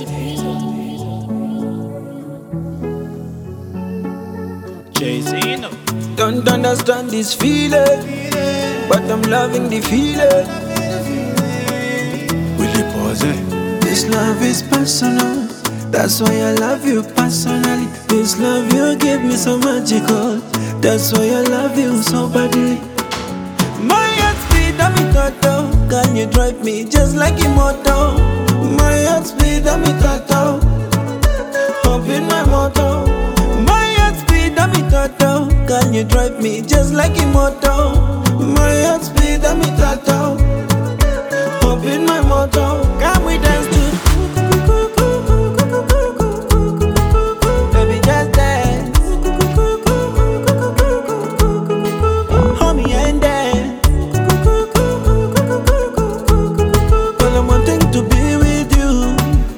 Jay-Z, no. Don't understand this feeling, but I'm loving the feeling. Willie Pose. This love is personal, that's why I love you personally. This love you give me so magical, that's why I love you so badly. My heart speed, I'm in total. Can you drive me just like immortal? My heart speed, I'm in total. Up in my motor. My heart speed, I'm in total. Can you drive me just like immortal? My heart speed, I'm in total. Up in my motor. Can we dance to? Baby, just dance. Hold me and dance. Well, I'm wanting to be with you.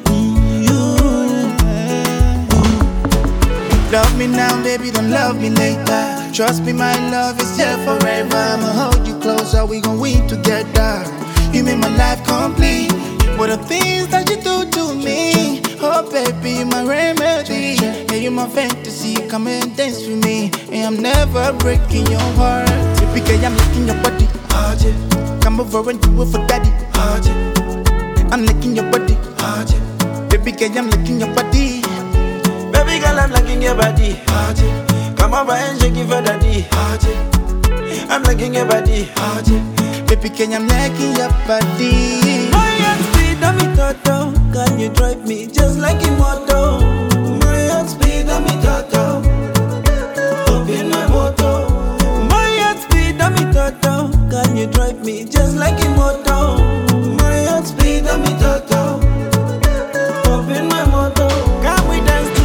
Love me now, baby, don't love me later. Trust me, my love is here forever. I'ma hold you closer, we gon' win together. You make my life complete. What the things that you do to me? Oh, baby, you my remedy. Yeah, you my fantasy. Come and dance with me, and I'm never breaking your heart. Baby girl, I'm licking your body. Oh, yeah. Come over and do it for daddy. Oh, yeah. I'm licking your body. Oh, yeah. Baby girl, I'm licking your body. Baby girl, I'm liking your body. Come over and shake it for daddy. I'm liking your body. Baby girl, I'm liking your body. My heart speed, I'm in total. Can you drive me just like immortal? My heart speed, I'm in total. Up in my motor. My heart speed, I'm in total. Can you drive me just like immortal? My heart speed, I'm in total. Up in my motor. Can we dance to?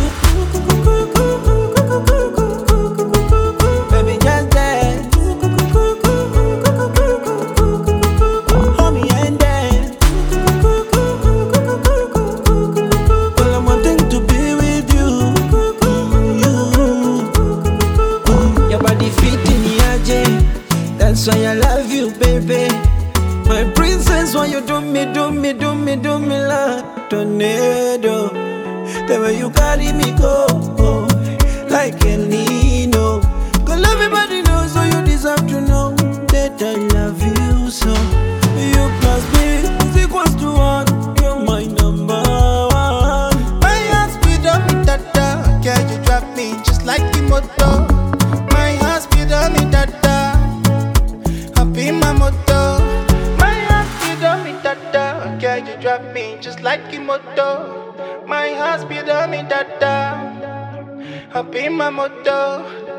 Baby, just dance. Hold me and dance. Well, I'm wanting to be with you. Your body fit in the AJ. That's why I love you, baby. My princess, why you do me like tornado. The way you carry me go, like El Nino. Cause everybody knows, so you deserve to know that I love you so. You plus me is equals to one. You're my number one. My heart speed on me, dada. Girl, you drive me just like the motor. My heart speed on me, dada. Up in my motor. My heart speed on me, dada. Girl, you drive me just like the motor. My heart speed on me, dada. Up in my motor.